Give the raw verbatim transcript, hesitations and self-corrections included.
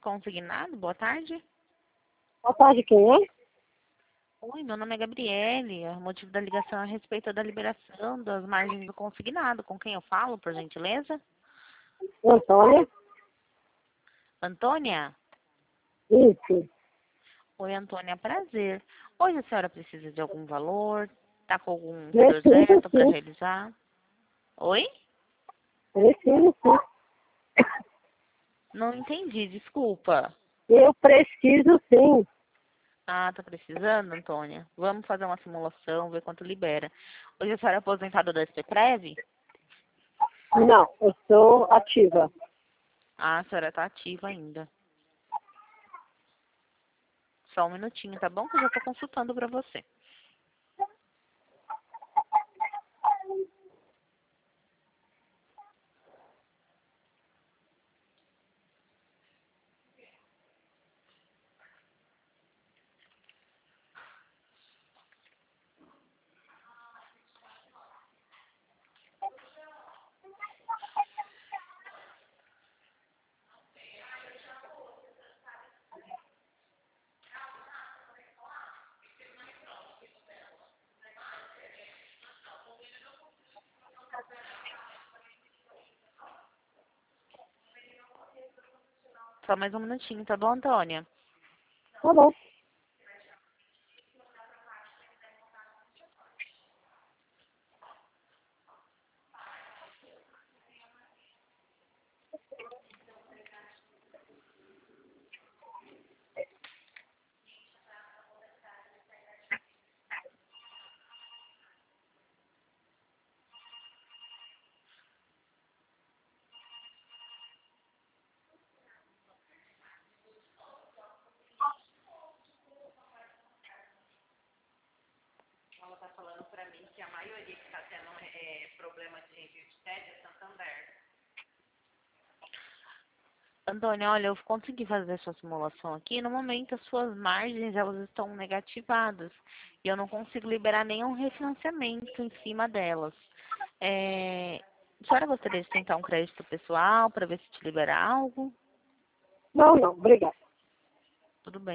consignado? Boa tarde. Boa tarde, quem é? Oi, meu nome é Gabriele. O motivo da ligação é a respeito da liberação das margens do consignado. Com quem eu falo, por gentileza? Antônia? Antônia? Isso. Oi, Antônia, prazer. Hoje a senhora precisa de algum valor? Está com algum Preciso, projeto para sim. realizar? Oi? Preciso, sim. Não entendi, desculpa. Eu preciso, sim. Ah, tá precisando, Antônia? Vamos fazer uma simulação, ver quanto libera. Hoje a senhora é aposentada da S P Prev? Não, eu sou ativa. Ah, a senhora tá ativa ainda. Só um minutinho, tá bom? Que eu já tô consultando pra você. Só mais um minutinho, tá bom, Antônia? Tá bom. Ela tá falando pra mim que a maioria que tá tendo é, problema de envio de T E D é Santander. Antônia, olha, eu consegui fazer a sua simulação aqui. No momento, as suas margens, elas estão negativadas. E eu não consigo liberar nenhum refinanciamento em cima delas. É... A senhora gostaria de tentar um crédito pessoal para ver se te libera algo? Não, não, obrigada. Tudo bem.